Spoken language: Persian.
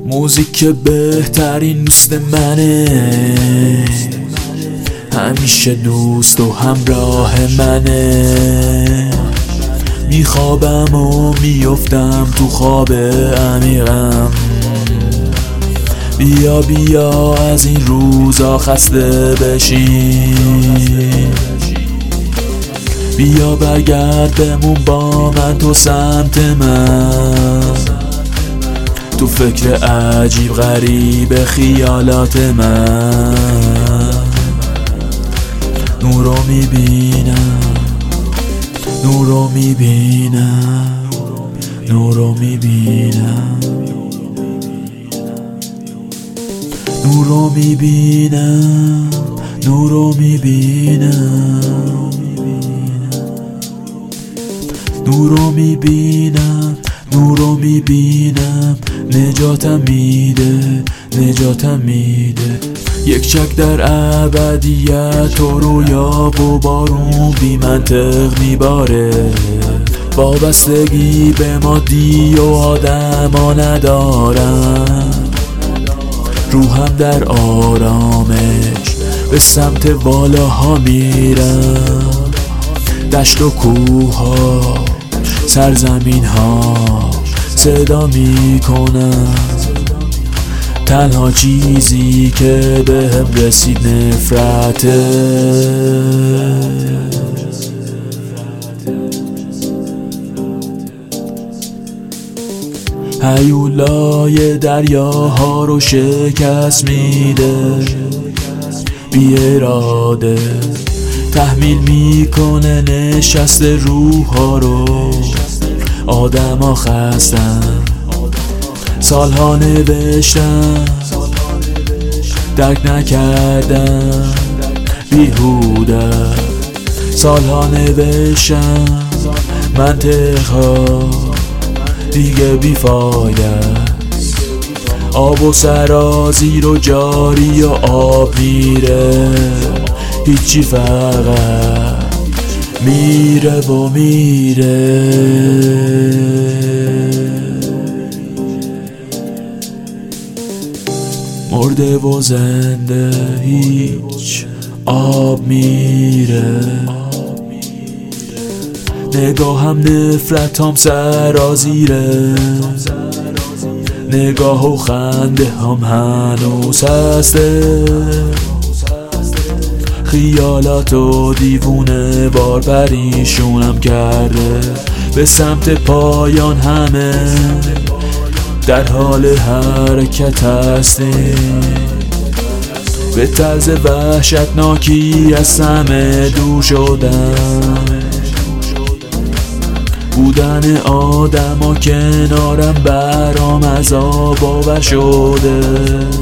موزیک بهترین دوست منه، همیشه دوست و همراه منه. میخوابم و میفتم تو خواب عمیقم، بیا بیا از این روزا خسته بشین، بیا برگرد بمون با من تو سمت من، تو فکر عجیب غریب خیالات من. نورو میبینم، نورو میبینم، نورو میبینم، نورو میبینم، نورو میبینم، نورو میبینم، نورو میبینم. نجاتم میده، نجاتم میده. یک چک در ابدیت و رویا و بارون بی منطق میباره. وابستگی به مادی و آدم ها ندارم، روحم در آرامش به سمت بالاها میرم. دشت و کوه ها، سرزمین ها صدا میکنم. تنها چیزی که بهم رسید نفرته. هیولای دریاها رو شکست میده، بی اراده تحمیل میکنه نشست روح ها رو. آدم ها خستن، سالها نوشتن، درک نکردن، بیهوده. سالها نوشتن منطقها دیگه بیفایده. آب و سرازیر و جاری و آب میره، هیچی فقط میره و میره. مرده و زنده هیچ آب میره. نگاهم نفرتام سرازیره، نگاه و خنده هم هنوز هسته. خیالات و دیوونه بار پریشونم کرده. به سمت پایان همه در حال حرکت هستیم، به طرز وحشتناکی از همه دور شدم. بودن آدم ها کنارم برام عذاب آور شده.